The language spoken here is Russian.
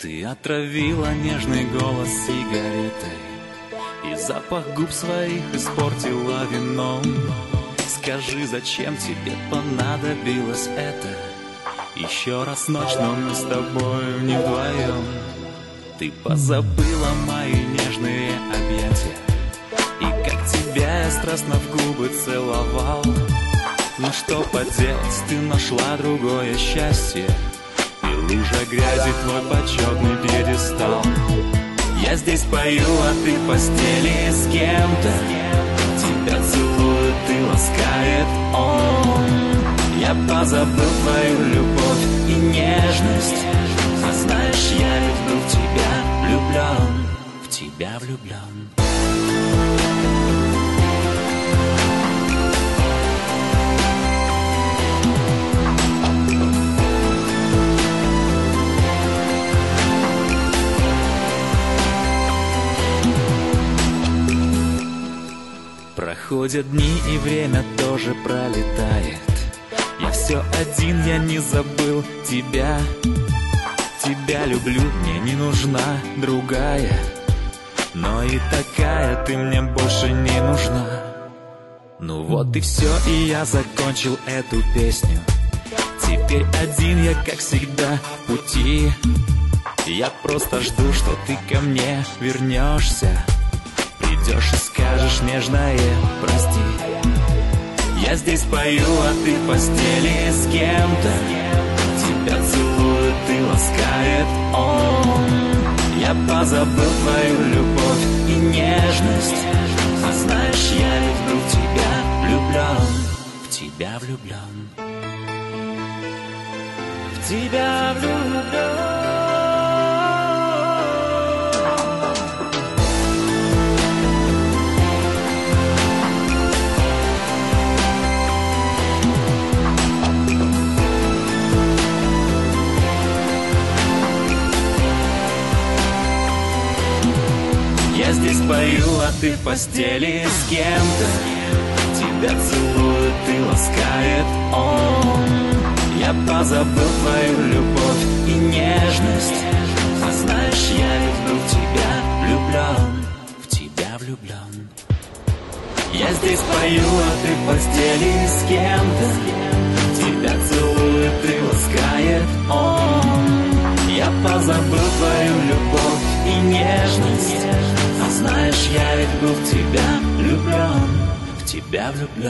Ты отравила нежный голос сигаретой, и запах губ своих испортила вином. Скажи, зачем тебе понадобилось это? Еще раз ночь, но мы с тобой не вдвоем. Ты позабыла мои нежные объятия, и как тебя я страстно в губы целовал. Ну что поделать, ты нашла другое счастье, и лужа грязи твой почетный пьедестал. Я здесь пою, а ты в постели с кем-то. Тебя целует и ласкает он. Я позабыл твою любовь и нежность. А знаешь, я ведь был в тебя влюблен, в тебя влюблен. Проходят дни, и время тоже пролетает. Я все один, я не забыл тебя. Тебя люблю, мне не нужна другая, но и такая ты мне больше не нужна. Ну вот и все, и я закончил эту песню. Теперь один я, как всегда, в пути. Я просто жду, что ты ко мне вернешься. Придешь и скажешь нежное прости. Я здесь пою, а ты в постели с кем-то. Тебя целует и ласкает он. Я позабыл твою любовь и нежность. А знаешь, я ведь был в тебя влюблен, в тебя влюблен, в тебя влюблен. Я здесь пою, а ты в постели с кем-то. Тебя целует и ласкает он. Я позабыл твою любовь и нежность. А знаешь, я ведь был в тебя влюблен, в тебя влюблен. Я здесь пою, а ты в постели с кем-то. Тебя целует и ласкает он. Я позабыл твою любовь и нежность. А знаешь, я ведь был в тебя влюблен, в тебя влюблен.